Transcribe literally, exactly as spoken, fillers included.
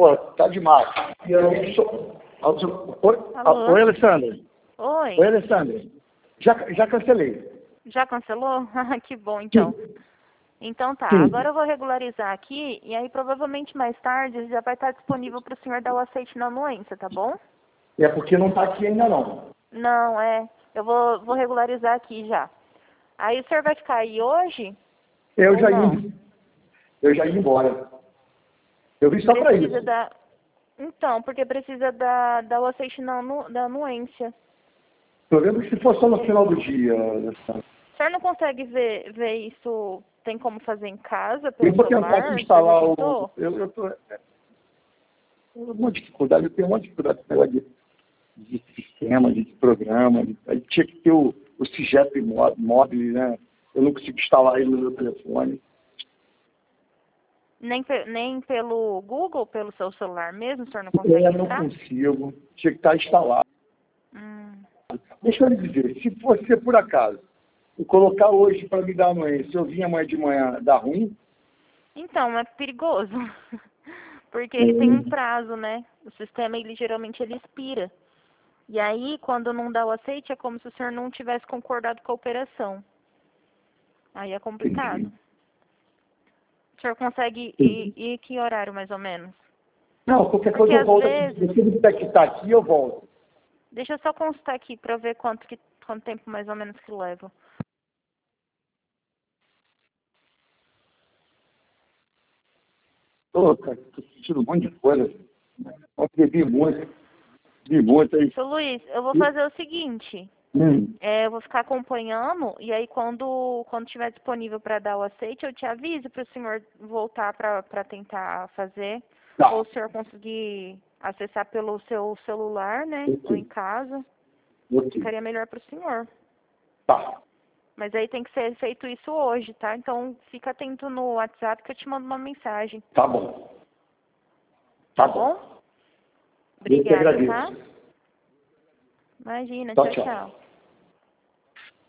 pô, tá demais. E eu sou... Oi, Alô? Oi, Alessandra. Oi. Oi, Alessandra. Já, já cancelei. Já cancelou? Que bom, então. Sim. Então tá, Sim. agora eu vou regularizar aqui e aí provavelmente mais tarde já vai estar disponível para o senhor dar o aceite na anuência, tá bom? É porque não tá aqui ainda não. Não, é. Eu vou, vou regularizar aqui já. Aí o senhor vai ficar aí hoje? Eu Ou já não? ia. Eu já ia embora. Eu vim só para Precisa isso. da... Então, porque precisa da, da o aceite na anu... da anuência. Eu lembro que se fosse só no final do dia, Alessandra. O senhor não consegue ver, ver isso, tem como fazer em casa, Eu pelo vou tentar celular? aqui O senhor já instalar o... tentou? Eu, eu tô... Eu tenho uma dificuldade, eu tenho uma dificuldade com esse negócio de, de sistema, de programa. De, aí tinha que ter o, o CIGEP móvel, né? Eu não consigo instalar ele no meu telefone. Nem, pe- nem pelo Google, pelo seu celular mesmo, o senhor não consegue Eu não entrar? consigo. Tinha que estar instalado. Hum. Deixa eu lhe dizer, se você, por acaso, eu colocar hoje para me dar amanhã, se eu vim amanhã de manhã, dá ruim? Então, é perigoso. Porque ele tem um Hum, prazo, né? O sistema, ele geralmente ele expira. E aí, quando não dá o aceite, é como se o senhor não tivesse concordado com a operação. Aí é complicado. entendi. O senhor consegue ir, Entendi. ir que horário, mais ou menos? Não, qualquer Porque coisa eu às volto aqui. Se vezes... você me disser que está aqui, eu volto. Deixa eu só consultar aqui pra ver quanto, que, quanto tempo mais ou menos que leva. Tô, cara, tô sentindo um monte de coisa. Ontem bebi muito, bebi muito aí. Seu Luiz, eu vou fazer o seguinte. Hum, É, eu vou ficar acompanhando e aí quando quando estiver disponível para dar o aceite, eu te aviso para o senhor voltar para tentar fazer. Ou tá, o senhor conseguir acessar pelo seu celular, né? Ou em ok, casa. ok, Ficaria melhor para o senhor. tá, Mas aí tem que ser feito isso hoje, tá? Então fica atento no WhatsApp que eu te mando uma mensagem. tá bom, tá Tá bom. bom? Eu te Obrigada, tá? agradeço. Imagina, Tchau, tchau, tchau. tchau.